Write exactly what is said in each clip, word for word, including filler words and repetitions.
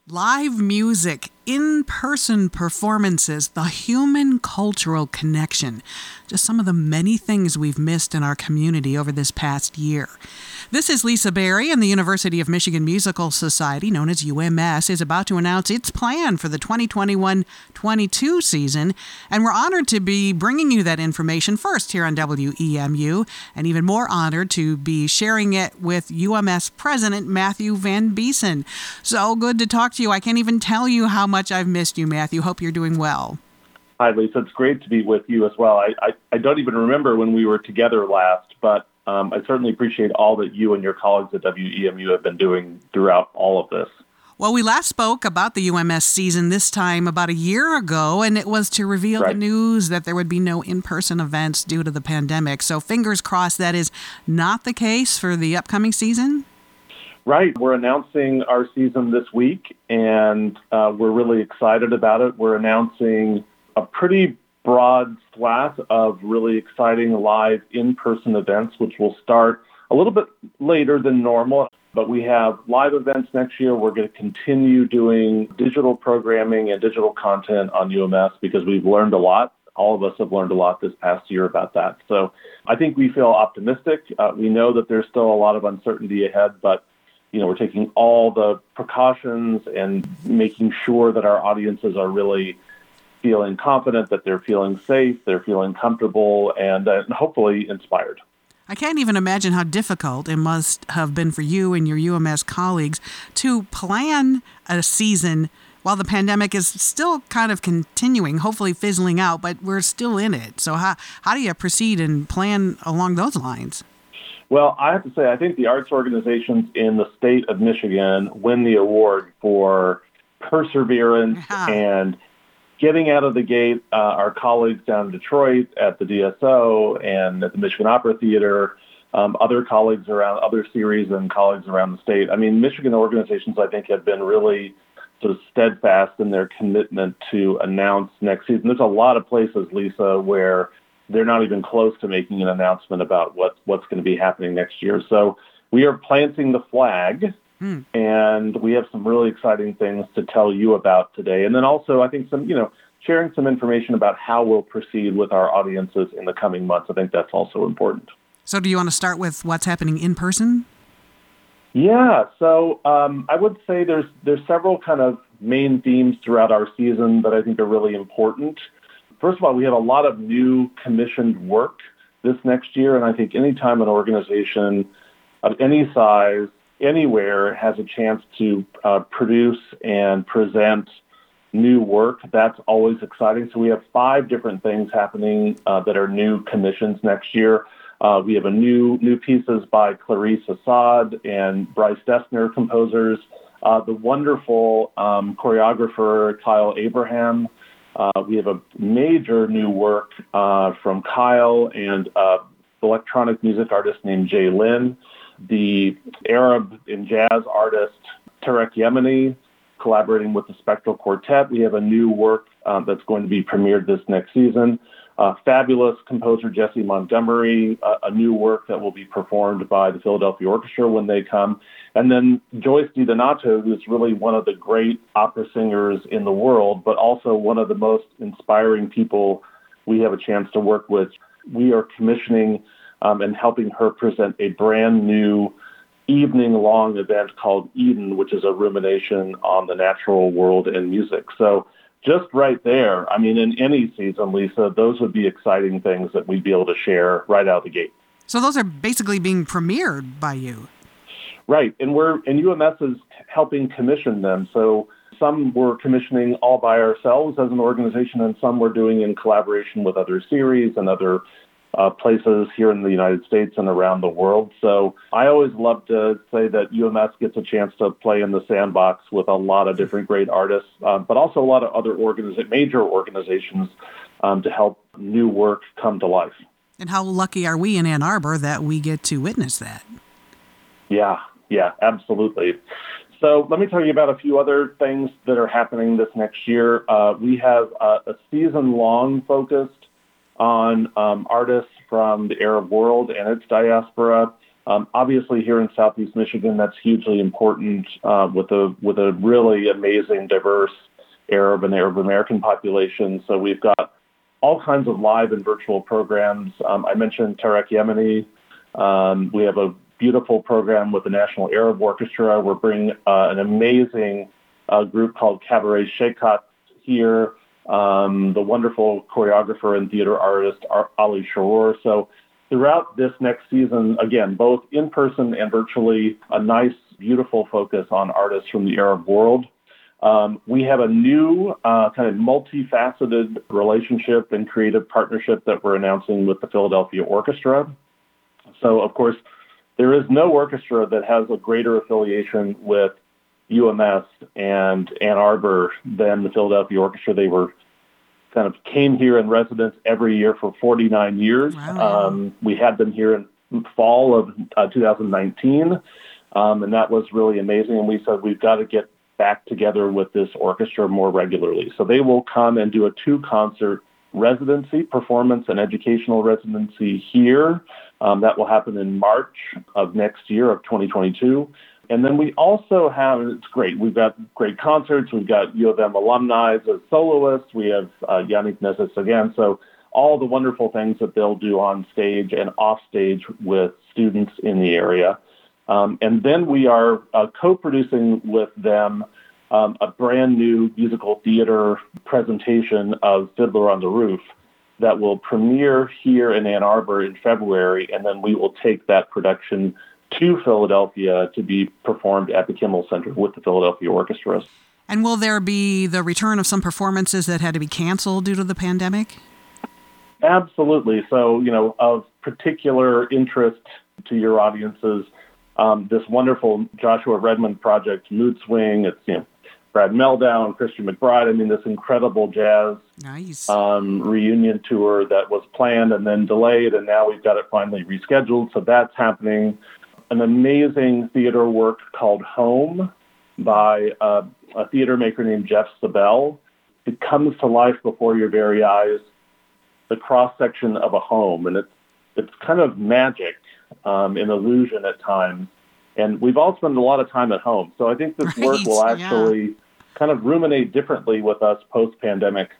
Live music, in-person performances, the human cultural connection. Just some of the many things we've missed in our community over this past year. This is Lisa Berry, and the University of Michigan Musical Society, known as U M S, is about to announce its plan for the twenty twenty-one twenty-two season, and we're honored to be bringing you that information first here on W E M U, and even more honored to be sharing it with U M S President Matthew Van Biesen. So good to talk to you. I can't even tell you how much I've missed you, Matthew. Hope you're doing well. Hi, Lisa. It's great to be with you as well. I, I, I don't even remember when we were together last, but um, I certainly appreciate all that you and your colleagues at W E M U have been doing throughout all of this. Well, we last spoke about the U M S season this time about a year ago, and it was to reveal right. the news that there would be no in-person events due to the pandemic. So fingers crossed that is not the case for the upcoming season? Right. We're announcing our season this week, and uh, we're really excited about it. We're announcing a pretty broad swath of really exciting live in-person events, which will start a little bit later than normal. But we have live events next year. We're going to continue doing digital programming and digital content on U M S because we've learned a lot. All of us have learned a lot this past year about that. So I think we feel optimistic. Uh, we know that there's still a lot of uncertainty ahead, but you know, we're taking all the precautions and making sure that our audiences are really feeling confident, that they're feeling safe, they're feeling comfortable, and uh, hopefully inspired. I can't even imagine how difficult it must have been for you and your U M S colleagues to plan a season while the pandemic is still kind of continuing, hopefully fizzling out, but we're still in it. So how, how do you proceed and plan along those lines? Well, I have to say, I think the arts organizations in the state of Michigan win the award for perseverance yeah. and getting out of the gate. Uh, our colleagues down in Detroit at the D S O and at the Michigan Opera Theater, um, other colleagues around other series and colleagues around the state. I mean, Michigan organizations, I think, have been really sort of steadfast in their commitment to announce next season. There's a lot of places, Lisa, where they're not even close to making an announcement about what, what's going to be happening next year. So we are planting the flag, mm. and we have some really exciting things to tell you about today. And then also, I think some, you know, sharing some information about how we'll proceed with our audiences in the coming months. I think that's also important. So do you want to start with what's happening in person? Yeah. So um, I would say there's there's several kind of main themes throughout our season that I think are really important. First of all, we have a lot of new commissioned work this next year, and I think anytime an organization of any size, anywhere, has a chance to uh, produce and present new work, that's always exciting. So we have five different things happening uh, that are new commissions next year. Uh, we have a new new pieces by Clarice Assad and Bryce Dessner, composers, uh, the wonderful um, choreographer Kyle Abraham. Uh, we have a major new work uh, from Kyle and uh, electronic music artist named Jay Lin, the Arab and jazz artist Tarek Yemeni, collaborating with the Spectral Quartet. We have a new work um, that's going to be premiered this next season. Uh, fabulous composer Jesse Montgomery, uh, a new work that will be performed by the Philadelphia Orchestra when they come. And then Joyce DiDonato, who's really one of the great opera singers in the world, but also one of the most inspiring people we have a chance to work with. We are commissioning um, and helping her present a brand new evening-long event called Eden, which is a rumination on the natural world and music. So just right there, I mean, in any season, Lisa, those would be exciting things that we'd be able to share right out of the gate. So those are basically being premiered by you. Right, and we're and U M S is helping commission them. So some we're commissioning all by ourselves as an organization, and some we're doing in collaboration with other series and other uh, places here in the United States and around the world. So I always love to say that U M S gets a chance to play in the sandbox with a lot of different great artists, uh, but also a lot of other organiza- major organizations um, to help new work come to life. And how lucky are we in Ann Arbor that we get to witness that? Yeah, yeah, absolutely. So let me tell you about a few other things that are happening this next year. Uh, we have uh, a season-long focused on um, artists from the Arab world and its diaspora. Um, obviously, here in Southeast Michigan, that's hugely important uh, with a with a really amazing, diverse Arab and Arab American population. So we've got all kinds of live and virtual programs. Um, I mentioned Tarek Yemeni. Um, we have a beautiful program with the National Arab Orchestra. We're bringing uh, an amazing uh, group called Cabaret Shekat here. Um, the wonderful choreographer and theater artist Ali Sharour. So throughout this next season, again, both in person and virtually, a nice, beautiful focus on artists from the Arab world. Um, we have a new uh, kind of multifaceted relationship and creative partnership that we're announcing with the Philadelphia Orchestra. So, of course, there is no orchestra that has a greater affiliation with U M S and Ann Arbor than the Philadelphia Orchestra. They were kind of came here in residence every year for forty-nine years. Wow. Um, we had them here in fall of uh, two thousand nineteen, um, and that was really amazing. And we said we've got to get back together with this orchestra more regularly. So they will come and do a two-concert residency, performance and educational residency here. Um, that will happen in March of next year of twenty twenty-two. And then we also have, and it's great, we've got great concerts. We've got U of M alumni as soloists. We have uh, Yannick Nézet-Séguin. So all the wonderful things that they'll do on stage and off stage with students in the area. Um, and then we are uh, co-producing with them um, a brand new musical theater presentation of Fiddler on the Roof that will premiere here in Ann Arbor in February. And then we will take that production to Philadelphia to be performed at the Kimmel Center with the Philadelphia Orchestra. And will there be the return of some performances that had to be canceled due to the pandemic? Absolutely. So, you know, of particular interest to your audiences, um, this wonderful Joshua Redmond project, Mood Swing, it's, you know, Brad Meldau, Christian McBride. I mean, this incredible jazz nice. um, reunion tour that was planned and then delayed, and now we've got it finally rescheduled. So that's happening. An amazing theater work called Home by uh, a theater maker named Jeff Sabel. It comes to life before your very eyes, the cross-section of a home, and it's it's kind of magic, um, an illusion at times. And we've all spent a lot of time at home. So I think this right, work will actually yeah. kind of ruminate differently with us post-pandemic.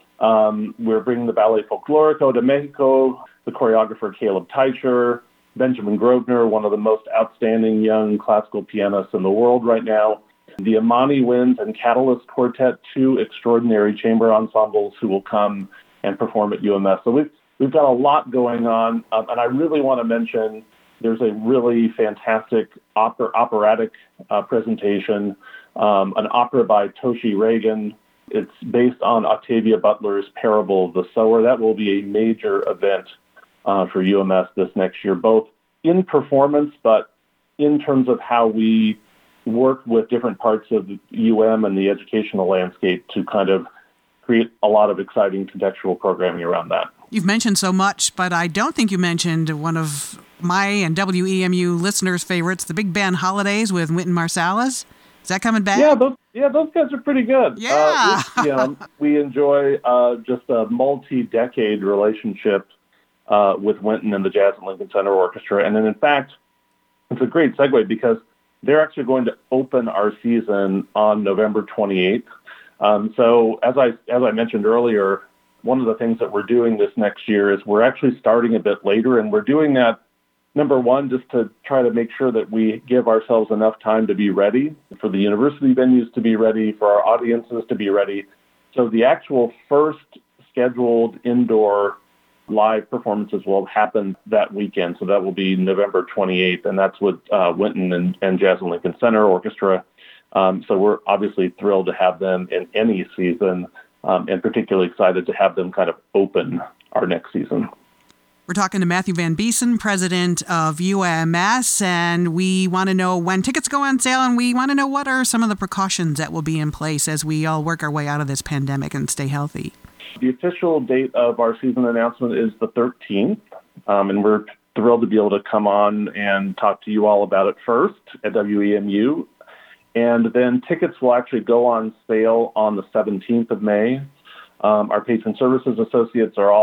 Um, we're bringing the Ballet Folklorico to Mexico, the choreographer Caleb Teicher, Benjamin Grosvenor, one of the most outstanding young classical pianists in the world right now, the Amani Winds and Catalyst Quartet, two extraordinary chamber ensembles who will come and perform at U M S. So we've, we've got a lot going on, um, and I really want to mention there's a really fantastic opera, operatic uh, presentation, um, an opera by Toshi Reagan. It's based on Octavia Butler's Parable of the Sower. That will be a major event Uh, for U M S this next year, both in performance, but in terms of how we work with different parts of U M and the educational landscape to kind of create a lot of exciting contextual programming around that. You've mentioned so much, but I don't think you mentioned one of my and W E M U listeners' favorites, the Big Band Holidays with Wynton Marsalis. Is that coming back? Yeah, those yeah those guys are pretty good. Yeah. Uh, we, you know, we enjoy uh, just a multi-decade relationship Uh, with Wynton and the Jazz at Lincoln Center Orchestra. And then, in fact, it's a great segue because they're actually going to open our season on November twenty-eighth. Um, so as I as I mentioned earlier, one of the things that we're doing this next year is we're actually starting a bit later, and we're doing that, number one, just to try to make sure that we give ourselves enough time to be ready, for the university venues to be ready, for our audiences to be ready. So the actual first scheduled indoor live performances will happen that weekend. So that will be November twenty-eighth, and that's with uh, Wynton and, and Jazz at Lincoln Center Orchestra. Um, so we're obviously thrilled to have them in any season, um, and particularly excited to have them kind of open our next season. We're talking to Matthew Van Biesen, president of U M S, and we want to know when tickets go on sale, and we want to know what are some of the precautions that will be in place as we all work our way out of this pandemic and stay healthy. The official date of our season announcement is the thirteenth, um, and we're thrilled to be able to come on and talk to you all about it first at W E M U. And then tickets will actually go on sale on the seventeenth of May. Um, our patron services associates are all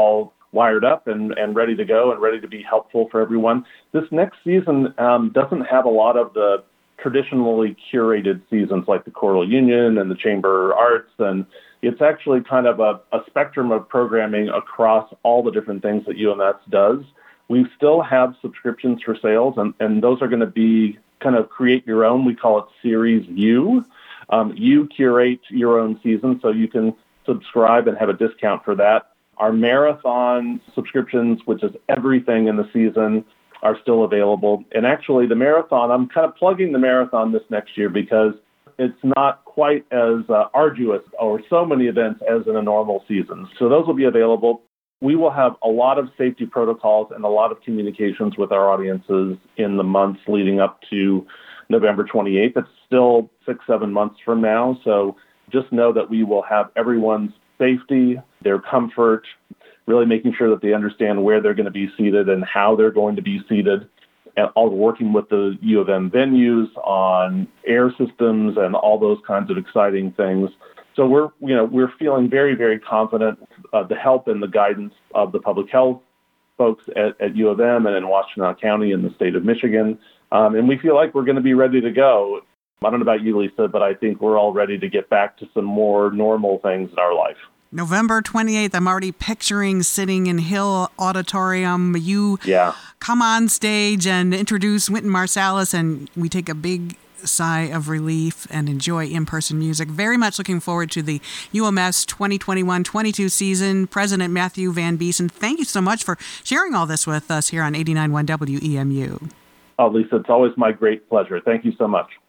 wired up and, and ready to go and ready to be helpful for everyone. This next season um, doesn't have a lot of the traditionally curated seasons like the Choral Union and the Chamber Arts, and it's actually kind of a, a spectrum of programming across all the different things that U M S does. We still have subscriptions for sales, and, and those are going to be kind of create your own. We call it Series U. Um, you curate your own season, so you can subscribe and have a discount for that. Our marathon subscriptions, which is everything in the season, are still available. And actually, the marathon, I'm kind of plugging the marathon this next year because it's not quite as uh, arduous or so many events as in a normal season. So those will be available. We will have a lot of safety protocols and a lot of communications with our audiences in the months leading up to November twenty-eighth. It's still six, seven months from now. So just know that we will have everyone's safety, their comfort, really making sure that they understand where they're going to be seated and how they're going to be seated, and all working with the U of M venues on air systems and all those kinds of exciting things. So we're, you know, we're feeling very, very confident of the help and the guidance of the public health folks at, at U of M and in Washtenaw County in the state of Michigan. Um, and we feel like we're going to be ready to go. I don't know about you, Lisa, but I think we're all ready to get back to some more normal things in our life. November twenty-eighth, I'm already picturing sitting in Hill Auditorium. You yeah. come on stage and introduce Wynton Marsalis, and we take a big sigh of relief and enjoy in-person music. Very much looking forward to the U M S twenty twenty-one twenty-two season. President Matthew Van Biesen, thank you so much for sharing all this with us here on eighty-nine point one W E M U. Oh, Lisa, it's always my great pleasure. Thank you so much.